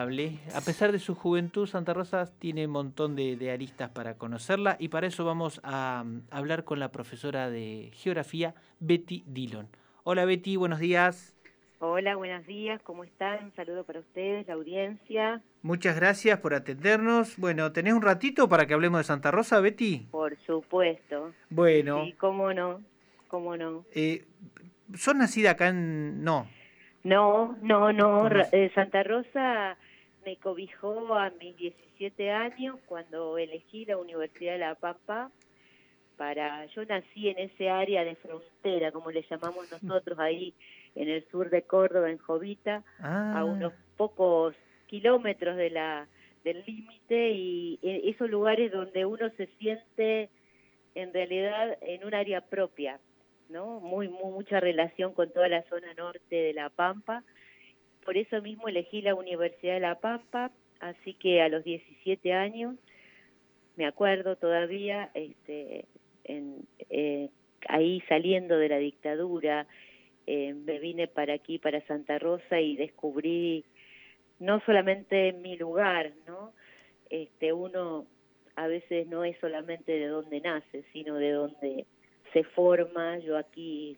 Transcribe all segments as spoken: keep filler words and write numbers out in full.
inolvidable. A pesar de su juventud, Santa Rosa tiene un montón de, de aristas para conocerla y para eso vamos a, a hablar con la profesora de geografía, Betty Dillon. Hola Betty, buenos días. Hola, buenos días, ¿cómo están? Un saludo para ustedes, la audiencia. Muchas gracias por atendernos. Bueno, ¿tenés un ratito para que hablemos de Santa Rosa, Betty? Por supuesto. Sí, Bueno, sí, cómo no, cómo no. eh, ¿sos nacida acá en...? No. No, no, no, ¿Cómo Ra- es? eh, Santa Rosa me cobijó a mis diecisiete años cuando elegí la Universidad de La Pampa para, yo nací en ese área de frontera, como le llamamos nosotros ahí en el sur de Córdoba, en Jovita, a Ah, unos pocos kilómetros de la del límite y eh, esos lugares donde uno se siente en realidad en un área propia, ¿no? Muy, muy mucha relación con toda la zona norte de La Pampa. Por eso mismo elegí la Universidad de La Pampa, así que a los diecisiete años me acuerdo todavía, este, en, eh, ahí saliendo de la dictadura, eh, me vine para aquí, para Santa Rosa, y descubrí no solamente mi lugar, ¿no? Este, uno a veces no es solamente de dónde nace, sino de dónde se forma. Yo aquí,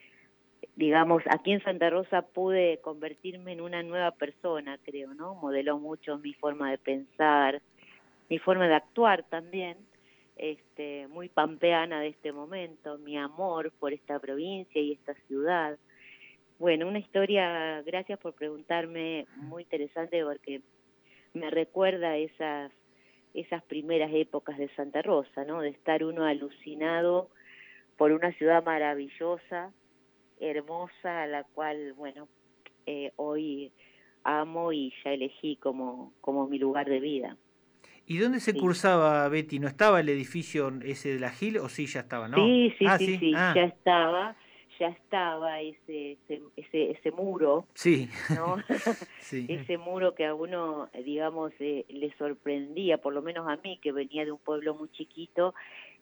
digamos, aquí en Santa Rosa pude convertirme en una nueva persona, creo, ¿no? Modeló mucho mi forma de pensar, mi forma de actuar también, este, muy pampeana de este momento, mi amor por esta provincia y esta ciudad. Bueno, una historia, gracias por preguntarme, muy interesante porque me recuerda esas, esas primeras épocas de Santa Rosa, ¿no? De estar uno alucinado por una ciudad maravillosa, hermosa, a la cual, bueno, eh, hoy amo y ya elegí como, como mi lugar de vida. ¿y dónde se Sí. cursaba Betty? ¿No estaba el edificio ese de la Gil o sí ya estaba? No. Sí, sí, Ah, sí, sí. sí, Ah, ya estaba, ya estaba ese, ese, ese, ese muro, sí. ¿no? Sí. Ese muro que a uno, eh, digamos, eh, le sorprendía, por lo menos a mí, que venía de un pueblo muy chiquito,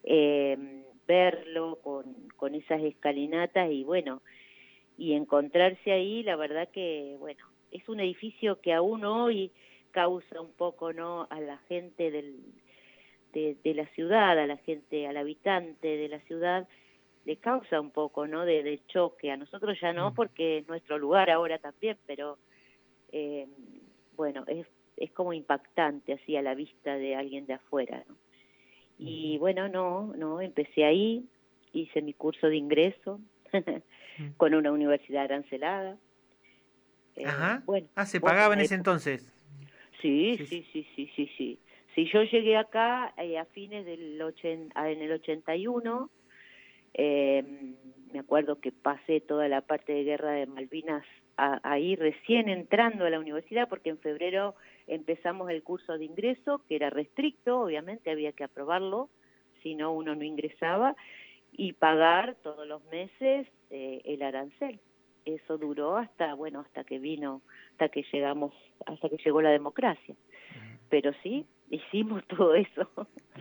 eh, verlo con, con esas escalinatas y bueno, y encontrarse ahí, la verdad que, bueno, es un edificio que aún hoy causa un poco, ¿no?, a la gente del, de, de la ciudad, a la gente, al habitante de la ciudad, le causa un poco, ¿no?, de, de choque. A nosotros ya no, porque es nuestro lugar ahora también, pero eh, bueno, es, es como impactante así a la vista de alguien de afuera, ¿no? Y bueno, no, no, empecé ahí, hice mi curso de ingreso con una universidad arancelada. Eh, Ajá. bueno, Ah, se otra pagaba en ese época. entonces. Sí, Sí, sí. sí, sí, sí, sí, sí. Si yo llegué acá eh, a fines del ochenta, en el ochenta y uno, eh, me acuerdo que pasé toda la parte de guerra de Malvinas a, ahí recién entrando a la universidad, porque en febrero empezamos el curso de ingreso, que era restricto, obviamente había que aprobarlo, si no uno no ingresaba, y pagar todos los meses eh, el arancel. Eso duró hasta, bueno, hasta que vino, hasta que llegamos, hasta que llegó la democracia. Pero sí, hicimos todo eso.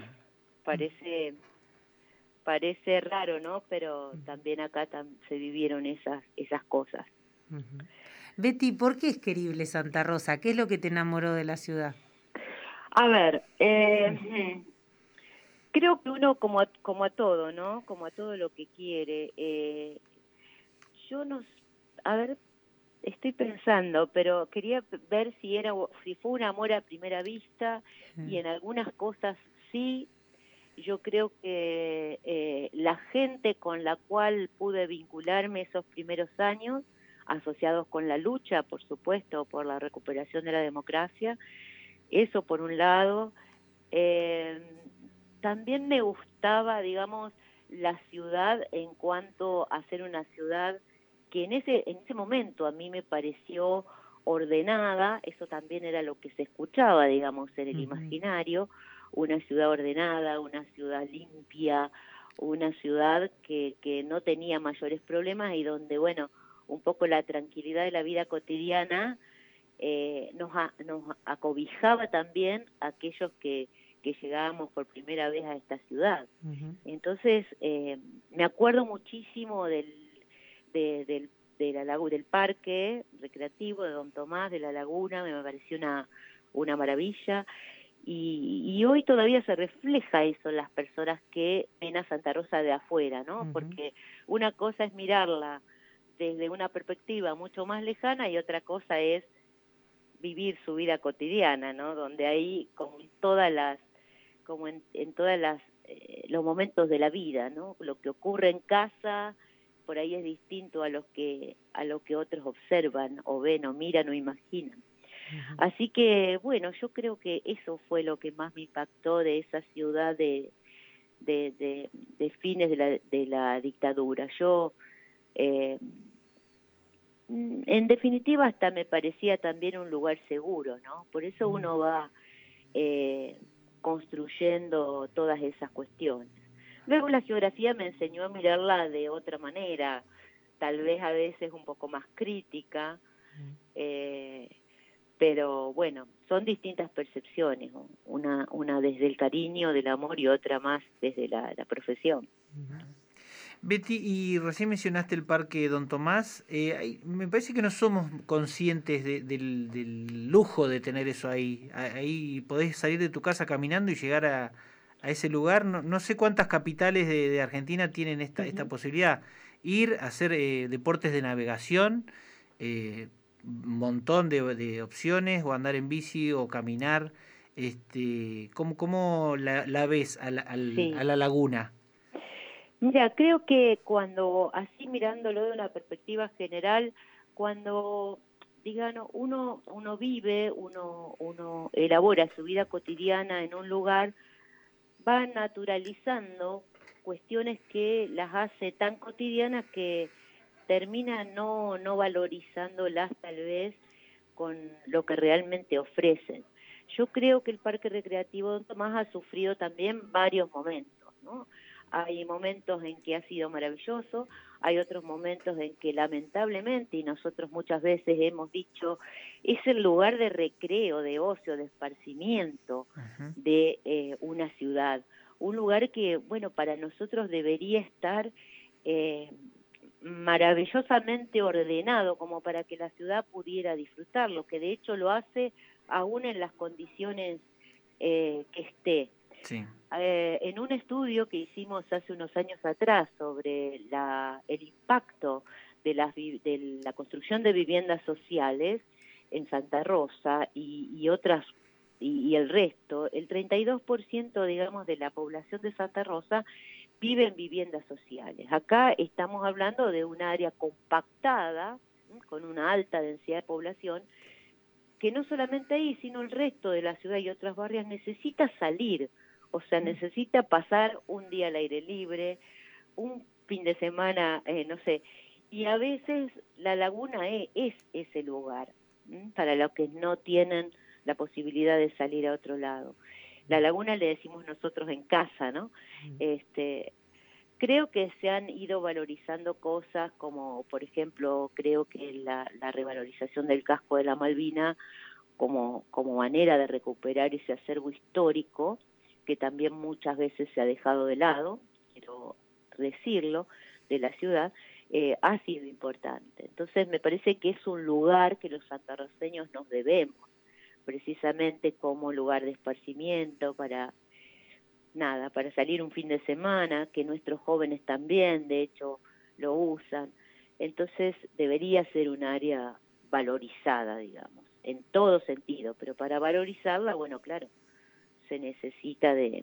Parece parece raro, ¿no? Pero también acá tam se vivieron esas esas cosas. Betty, ¿por qué es querible Santa Rosa? ¿Qué es lo que te enamoró de la ciudad? A ver, eh, creo que uno como a, como a todo, ¿no? Como a todo lo que quiere. Eh, yo no, s- a ver, estoy pensando, pero quería p- ver si era si fue un amor a primera vista y en algunas cosas sí. Yo creo que eh, la gente con la cual pude vincularme esos primeros años, asociados con la lucha, por supuesto, por la recuperación de la democracia, eso por un lado. Eh, También me gustaba, digamos, la ciudad en cuanto a ser una ciudad que en ese, en ese momento a mí me pareció ordenada. Eso también era lo que se escuchaba, digamos, en el Ujú. imaginario, una ciudad ordenada, una ciudad limpia, una ciudad que, que no tenía mayores problemas y donde, bueno, un poco la tranquilidad de la vida cotidiana eh, nos, a, nos acobijaba también a aquellos que, que llegábamos por primera vez a esta ciudad. Ujú. Entonces, eh, me acuerdo muchísimo del, de, del de la lagu- del parque recreativo de Don Tomás, de la Laguna, me pareció una, una maravilla. Y, y hoy todavía se refleja eso en las personas que ven a Santa Rosa de afuera, ¿no? Ujú. Porque una cosa es mirarla desde una perspectiva mucho más lejana y otra cosa es vivir su vida cotidiana, ¿no? Donde ahí, como en todas las, como en, en todas las eh, los momentos de la vida, ¿no? Lo que ocurre en casa por ahí es distinto a lo que a lo que otros observan o ven o miran o imaginan. Ujú. Así que bueno, yo creo que eso fue lo que más me impactó de esa ciudad de de, de, de fines de la, de la dictadura. Yo eh, en definitiva hasta me parecía también un lugar seguro, ¿no? Por eso uno va eh, construyendo todas esas cuestiones. Luego la geografía me enseñó a mirarla de otra manera, tal vez a veces un poco más crítica, eh, pero bueno, son distintas percepciones, ¿no? una, una desde el cariño, del amor y otra más desde la, la profesión. Betty, y recién mencionaste el Parque Don Tomás. Eh, hay- me parece que no somos conscientes de- del, del lujo de tener eso ahí. A- Ahí podés salir de tu casa caminando y llegar a, a ese lugar. No, no sé cuántas capitales de, de Argentina tienen esta, esta Ujú. posibilidad. Ir a hacer eh, deportes de navegación, eh, un montón de, de opciones, o andar en bici o caminar. Este, ¿cómo, cómo la, la ves a la, al- a Sí. la laguna? Mira, creo que cuando, así mirándolo de una perspectiva general, cuando, digamos, uno, uno vive, uno, uno elabora su vida cotidiana en un lugar, va naturalizando cuestiones que las hace tan cotidianas que termina no, no valorizándolas tal vez con lo que realmente ofrecen. Yo creo que el Parque Recreativo Don Tomás ha sufrido también varios momentos, ¿no? Hay momentos en que ha sido maravilloso, hay otros momentos en que lamentablemente, y nosotros muchas veces hemos dicho, es el lugar de recreo, de ocio, de esparcimiento Ujú. de eh, una ciudad. Un lugar que, bueno, para nosotros debería estar eh, maravillosamente ordenado como para que la ciudad pudiera disfrutarlo, que de hecho lo hace aún en las condiciones eh, que esté. Sí. Eh, en un estudio que hicimos hace unos años atrás sobre la, el impacto de, las, de la construcción de viviendas sociales en Santa Rosa y, y otras y, y el resto, el treinta y dos por ciento, digamos, de la población de Santa Rosa vive en viviendas sociales. Acá estamos hablando de un área compactada, ¿sí?, con una alta densidad de población, que no solamente ahí, sino el resto de la ciudad y otras barrios necesita salir, o sea, necesita pasar un día al aire libre, un fin de semana, eh, no sé, y a veces la laguna es, es ese lugar, ¿m? Para los que no tienen la posibilidad de salir a otro lado. La laguna le decimos nosotros en casa, ¿no? Este, creo que se han ido valorizando cosas como, por ejemplo, creo que la, la revalorización del casco de la Malvina como, como manera de recuperar ese acervo histórico, que también muchas veces se ha dejado de lado, quiero decirlo, de la ciudad, eh, ha sido importante. Entonces me parece que es un lugar que los santarroceños nos debemos, precisamente como lugar de esparcimiento para nada, para salir un fin de semana, que nuestros jóvenes también, de hecho, lo usan. Entonces debería ser un área valorizada, digamos, en todo sentido, pero para valorizarla, bueno, claro, se necesita de,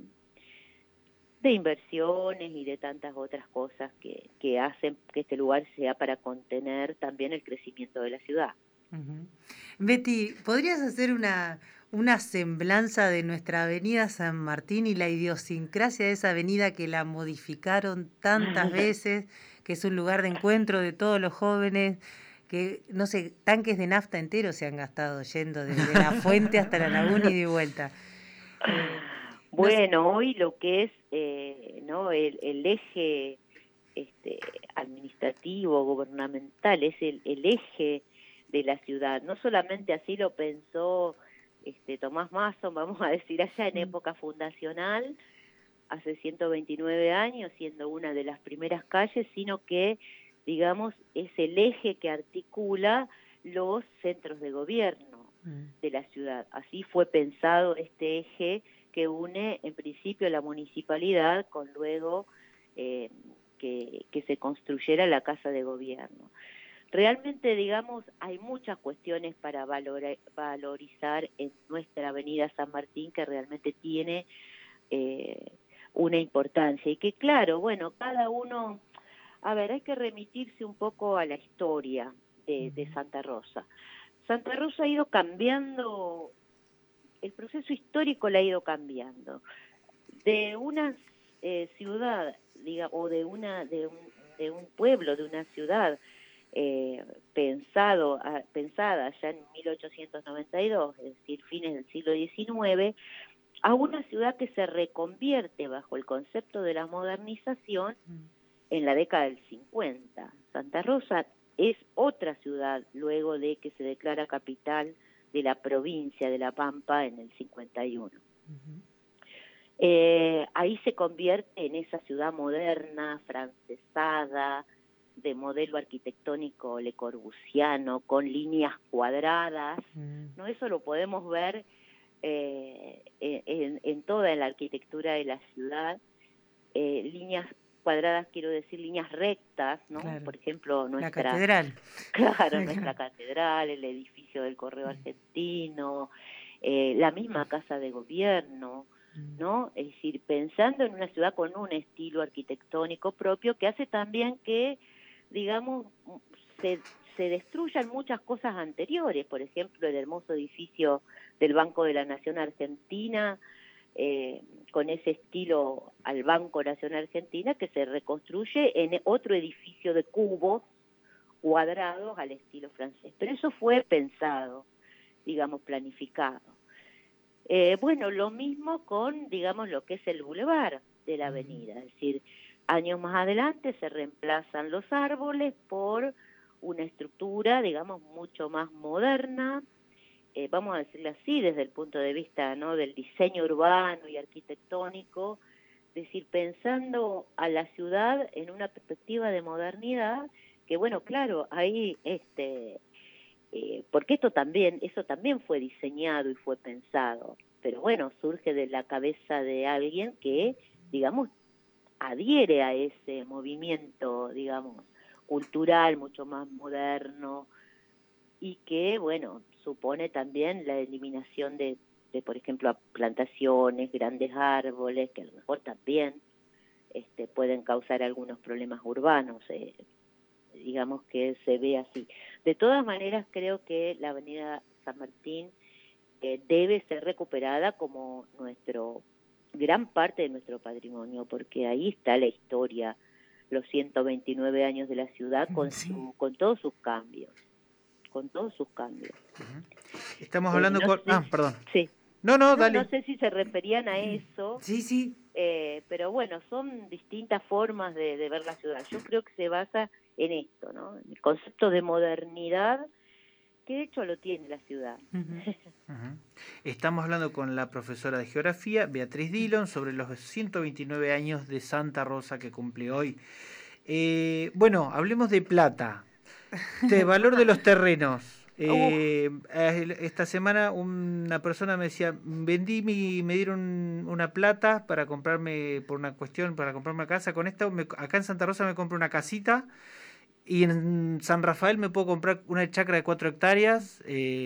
de inversiones y de tantas otras cosas que, que hacen que este lugar sea para contener también el crecimiento de la ciudad. Ujú. Betty, ¿podrías hacer una, una semblanza de nuestra avenida San Martín y la idiosincrasia de esa avenida que la modificaron tantas veces, que es un lugar de encuentro de todos los jóvenes, que, no sé, tanques de nafta enteros se han gastado yendo desde la fuente hasta la laguna y de vuelta? Eh, no sé. Bueno, hoy lo que es eh, no el, el eje este, administrativo, gubernamental, es el, el eje de la ciudad. No solamente así lo pensó este, Tomás Masson, vamos a decir, allá en Mm. época fundacional, hace ciento veintinueve años, siendo una de las primeras calles, sino que digamos, es el eje que articula los centros de gobierno de la ciudad. Así fue pensado este eje que une en principio la municipalidad con luego eh, que, que se construyera la Casa de Gobierno. Realmente, digamos, hay muchas cuestiones para valora, valorizar en nuestra avenida San Martín que realmente tiene eh, una importancia y que claro, bueno, cada uno, a ver, hay que remitirse un poco a la historia de, de Santa Rosa. Santa Rosa ha ido cambiando, el proceso histórico la ha ido cambiando. De una eh, ciudad, diga, o de una de un, de un pueblo, de una ciudad eh, pensado, a, pensada ya en mil ochocientos noventa y dos, es decir, fines del siglo diecinueve, a una ciudad que se reconvierte bajo el concepto de la modernización en la década del cincuenta. Santa Rosa es otra ciudad luego de que se declara capital de la provincia de La Pampa en el cincuenta y uno. Uh-huh. Eh, ahí se convierte en esa ciudad moderna, francesada, de modelo arquitectónico le corbusiano, con líneas cuadradas, uh-huh. ¿no? Eso lo podemos ver eh, en, en toda la arquitectura de la ciudad, eh, líneas cuadradas, quiero decir, líneas rectas, ¿no? Claro. Por ejemplo, nuestra... La catedral. Claro, nuestra catedral, el edificio del Correo Argentino, eh, la misma Casa de Gobierno, ¿no? Es decir, pensando en una ciudad con un estilo arquitectónico propio que hace también que, digamos, se, se destruyan muchas cosas anteriores. Por ejemplo, el hermoso edificio del Banco de la Nación Argentina, Eh, con ese estilo al Banco Nacional Argentina, que se reconstruye en otro edificio de cubos cuadrados al estilo francés. Pero eso fue pensado, digamos, planificado. Eh, bueno, lo mismo con, digamos, lo que es el bulevar de la avenida. Es decir, años más adelante se reemplazan los árboles por una estructura, digamos, mucho más moderna, Eh, vamos a decirlo así, desde el punto de vista, ¿no?, del diseño urbano y arquitectónico, es decir, pensando a la ciudad en una perspectiva de modernidad, que bueno, claro, ahí, este, eh, porque esto también, eso también fue diseñado y fue pensado, pero bueno, surge de la cabeza de alguien que, digamos, adhiere a ese movimiento, digamos, cultural, mucho más moderno, y que, bueno, supone también la eliminación de, de, por ejemplo, plantaciones, grandes árboles, que a lo mejor también este, pueden causar algunos problemas urbanos, eh, digamos que se ve así. De todas maneras, creo que la avenida San Martín eh, debe ser recuperada como nuestro gran parte de nuestro patrimonio, porque ahí está la historia, los ciento veintinueve años de la ciudad con, sí. su, con todos sus cambios. con todos sus cambios. Uh-huh. Estamos eh, hablando no con... Sé, ah, perdón. Sí. No, no, no, dale. No sé si se referían a eso. Sí, sí. Eh, pero bueno, son distintas formas de, de ver la ciudad. Yo creo que se basa en esto, ¿no? El concepto de modernidad, que de hecho lo tiene la ciudad. Uh-huh. Uh-huh. Estamos hablando con la profesora de Geografía, Beatriz Dillon, sobre los ciento veintinueve años de Santa Rosa que cumple hoy. Eh, bueno, hablemos de plata. De valor de los terrenos. Eh, esta semana una persona me decía, vendí mi, me dieron una plata para comprarme, por una cuestión, para comprarme una casa. Con esta, me, acá en Santa Rosa me compro una casita y en San Rafael me puedo comprar una chacra de cuatro hectáreas.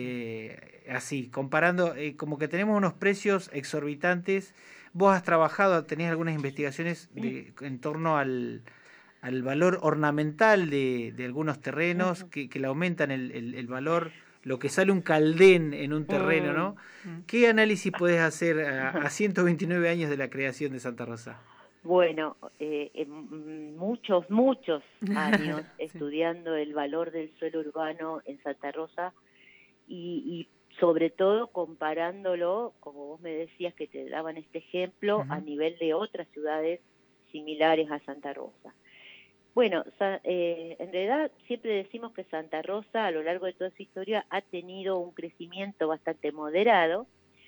Eh, así, comparando, eh, como que tenemos unos precios exorbitantes. Vos has trabajado, tenés algunas investigaciones de, en torno al... al valor ornamental de, de algunos terrenos, uh-huh. que, que le aumentan el, el, el valor, lo que sale un caldén en un terreno, ¿no? Uh-huh. ¿Qué análisis puedes hacer a, a ciento veintinueve años de la creación de Santa Rosa? Bueno, eh, en muchos, muchos años sí. estudiando el valor del suelo urbano en Santa Rosa y, y sobre todo comparándolo, como vos me decías que te daban este ejemplo, uh-huh. a nivel de otras ciudades similares a Santa Rosa. Bueno, eh, en realidad siempre decimos que Santa Rosa a lo largo de toda su historia ha tenido un crecimiento bastante moderado,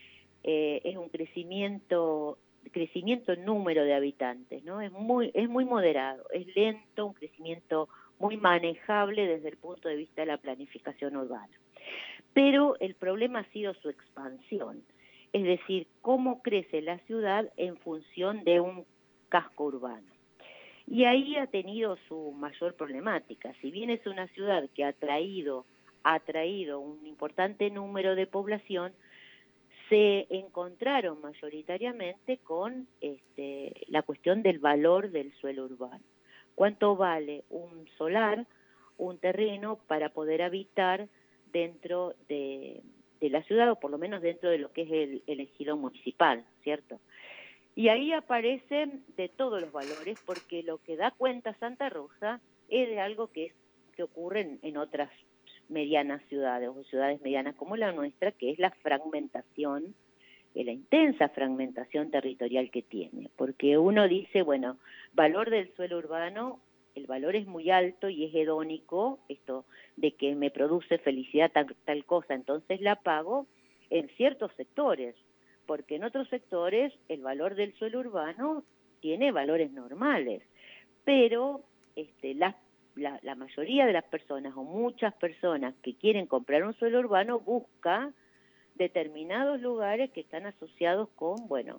eh, es un crecimiento crecimiento en número de habitantes, ¿no? Es muy es muy moderado, es lento, un crecimiento muy manejable desde el punto de vista de la planificación urbana. Pero el problema ha sido su expansión, es decir, cómo crece la ciudad en función de un casco urbano. Y ahí ha tenido su mayor problemática. Si bien es una ciudad que ha traído, ha traído un importante número de población, se encontraron mayoritariamente con este, la cuestión del valor del suelo urbano. ¿Cuánto vale un solar, un terreno para poder habitar dentro de, de la ciudad, o por lo menos dentro de lo que es el, el ejido municipal, ¿cierto? Y ahí aparecen de todos los valores, porque lo que da cuenta Santa Rosa es de algo que, es, que ocurre en, en otras medianas ciudades o ciudades medianas como la nuestra, que es la fragmentación, eh, la intensa fragmentación territorial que tiene. Porque uno dice, bueno, valor del suelo urbano, el valor es muy alto y es hedónico, esto de que me produce felicidad tal, tal cosa, entonces la pago en ciertos sectores, porque en otros sectores el valor del suelo urbano tiene valores normales, pero este, la, la, la mayoría de las personas o muchas personas que quieren comprar un suelo urbano busca determinados lugares que están asociados con, bueno,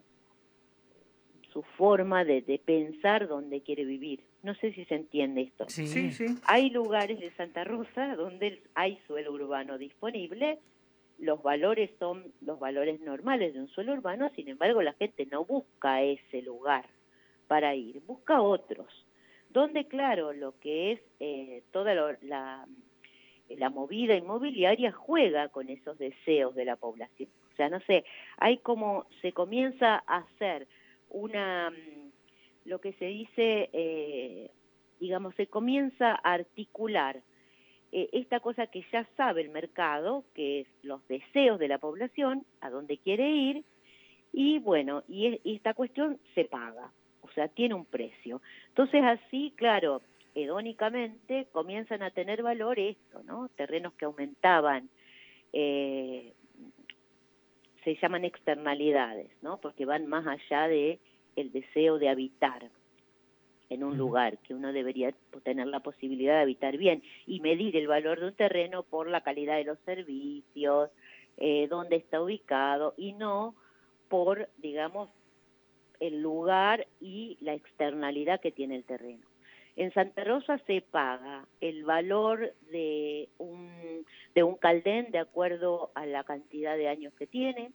su forma de, de pensar dónde quiere vivir. No sé si se entiende esto. Sí, sí, sí. Hay lugares de Santa Rosa donde hay suelo urbano disponible, los valores son los valores normales de un suelo urbano, sin embargo la gente no busca ese lugar para ir, busca otros, donde claro, lo que es eh, toda lo, la, la movida inmobiliaria juega con esos deseos de la población. O sea, no sé, hay como se comienza a hacer una, lo que se dice, eh, digamos, se comienza a articular Eh, esta cosa que ya sabe el mercado, que es los deseos de la población, a dónde quiere ir, y bueno, y, es, y esta cuestión se paga, o sea, tiene un precio. Entonces así, claro, hedónicamente comienzan a tener valor esto, ¿no? Terrenos que aumentaban, eh, se llaman externalidades, ¿no? Porque van más allá de el deseo de habitar en un lugar, que uno debería tener la posibilidad de habitar bien y medir el valor de un terreno por la calidad de los servicios, eh, dónde está ubicado, y no por, digamos, el lugar y la externalidad que tiene el terreno. En Santa Rosa se paga el valor de un, de un caldén de acuerdo a la cantidad de años que tiene,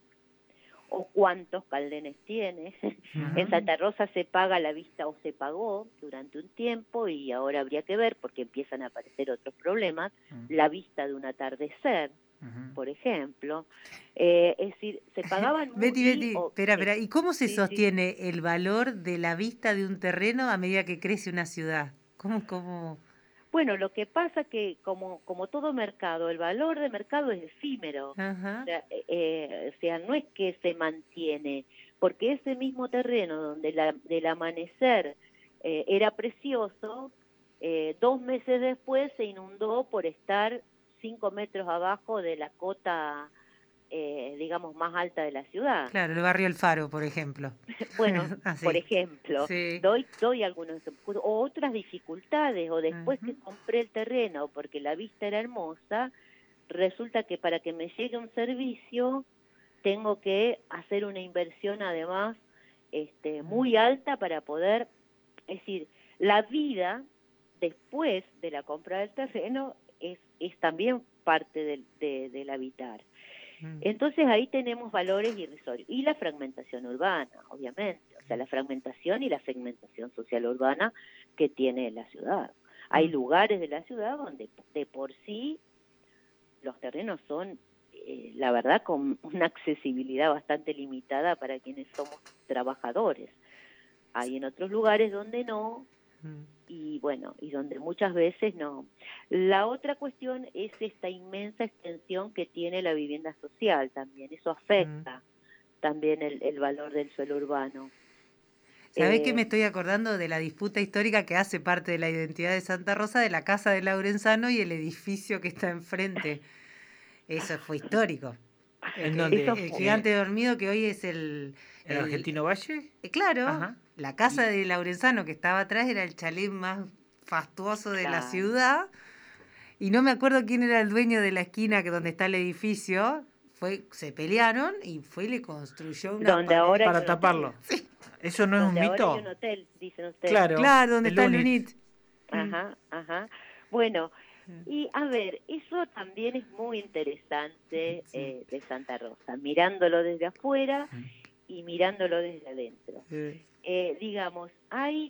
o cuántos caldenes tiene. Uh-huh. En Santa Rosa se paga la vista o se pagó durante un tiempo y ahora habría que ver porque empiezan a aparecer otros problemas, uh-huh. La vista de un atardecer, uh-huh. por ejemplo. Eh, es decir, se pagaban... Betty, muy, Betty, o, espera, espera, ¿y cómo se sí, sostiene sí. el valor de la vista de un terreno a medida que crece una ciudad? ¿Cómo, cómo...? Bueno, lo que pasa que como como todo mercado, el valor de mercado es efímero. Uh-huh. O sea, eh, o sea, no es que se mantiene, porque ese mismo terreno donde la, del amanecer eh, era precioso, eh, dos meses después se inundó por estar cinco metros abajo de la cota, eh, digamos, más alta de la ciudad. Claro, el barrio El Faro, por ejemplo. Bueno, por ejemplo, sí. doy doy algunos o otras dificultades, o después uh-huh. que compré el terreno porque la vista era hermosa, resulta que para que me llegue un servicio tengo que hacer una inversión además este, muy alta para poder, es decir, la vida después de la compra del terreno es, es también parte del, de, del habitar. Entonces ahí tenemos valores irrisorios. Y la fragmentación urbana, obviamente, o sea, la fragmentación y la segmentación social urbana que tiene la ciudad. Hay lugares de la ciudad donde de por sí los terrenos son, eh, la verdad, con una accesibilidad bastante limitada para quienes somos trabajadores. Hay en otros lugares donde no, y bueno, y donde muchas veces no. La otra cuestión es esta inmensa extensión que tiene la vivienda social también, eso afecta mm. también el, el valor del suelo urbano. ¿Sabés eh, que me estoy acordando de la disputa histórica que hace parte de la identidad de Santa Rosa, de la casa de Laurenzano y el edificio que está enfrente? Eso fue histórico. ¿En dónde? El gigante dormido que hoy es el... ¿El, ¿El Argentino Valle? Eh, claro, ajá. La casa de Laurenzano que estaba atrás era el chalet más fastuoso de la Claro. ciudad. Y no me acuerdo quién era el dueño de la esquina que donde está el edificio. Fue, se pelearon y fue y le construyó una Donde pared. ahora hay Para un taparlo. hotel. ¿Eso no es un Donde ahora hay mito? un hotel, dicen ustedes. Claro, Claro, donde está el UNIT. UNIT. Ajá, ajá. Bueno, y a ver, eso también es muy interesante Sí. eh, de Santa Rosa, mirándolo desde afuera Mm. y mirándolo desde adentro. Eh, Eh, digamos, hay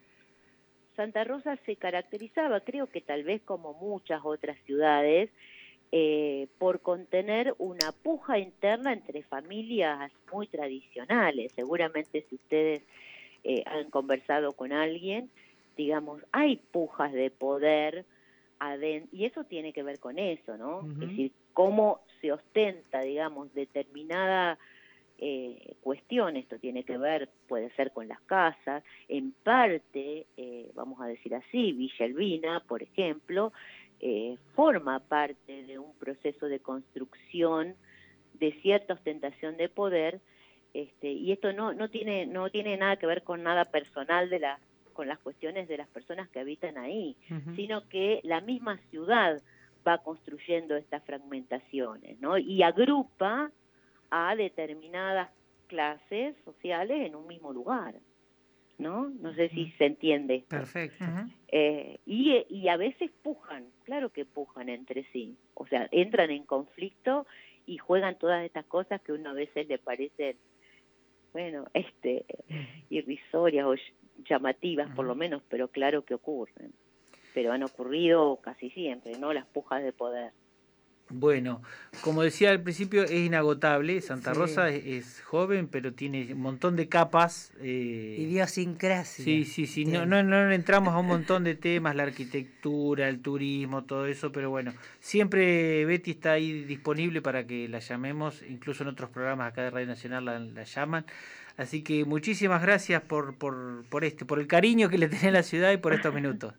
Santa Rosa se caracterizaba, creo que tal vez como muchas otras ciudades, eh, por contener una puja interna entre familias muy tradicionales. Seguramente si ustedes eh, han conversado con alguien, digamos, hay pujas de poder adentro, y eso tiene que ver con eso, ¿no? Ujú. Es decir, cómo se ostenta, digamos, determinada eh, cuestión. Esto tiene que ver, puede ser con las casas, en parte, eh, vamos a decir así, Villa Elvina, por ejemplo, eh, forma parte de un proceso de construcción de cierta ostentación de poder, este, y esto no, no tiene, no tiene nada que ver con nada personal de la, con las cuestiones de las personas que habitan ahí, Ujú. sino que la misma ciudad va construyendo estas fragmentaciones, ¿no? Y agrupa a determinadas clases sociales en un mismo lugar, ¿no? No sé si se entiende esto. Perfecto. Ujú. Eh, y, y a veces pujan, claro que pujan entre sí, o sea, entran en conflicto y juegan todas estas cosas que uno a veces le parecen, bueno, este, irrisorias o llamativas por lo menos, pero claro que ocurren, pero han ocurrido casi siempre, ¿no? Las pujas de poder. Bueno, como decía al principio, es inagotable. Santa Sí. Rosa es, es joven, pero tiene un montón de capas. eh, Idiosincrasia. Sí, sí, sí. No, tiene. no, no entramos a un montón de temas, la arquitectura, el turismo, todo eso, pero bueno, siempre Betty está ahí disponible para que la llamemos, incluso en otros programas acá de Radio Nacional la, la llaman. Así que muchísimas gracias por, por, por este, por el cariño que le tenés a la ciudad y por estos minutos.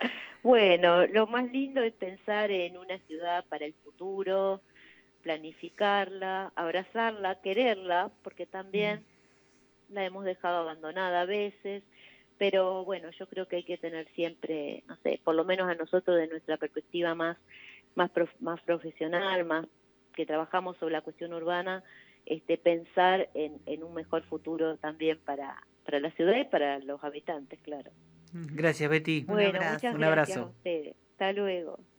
Bueno, lo más lindo es pensar en una ciudad para el futuro, planificarla, abrazarla, quererla, porque también la hemos dejado abandonada a veces, pero bueno, yo creo que hay que tener siempre, no sé, por lo menos a nosotros de nuestra perspectiva más, más, prof, más profesional, más que trabajamos sobre la cuestión urbana, este, pensar en, en un mejor futuro también para, para la ciudad y para los habitantes, claro. Gracias, Betty. Un Bueno, abrazo. muchas Un gracias abrazo. a ustedes. Hasta luego.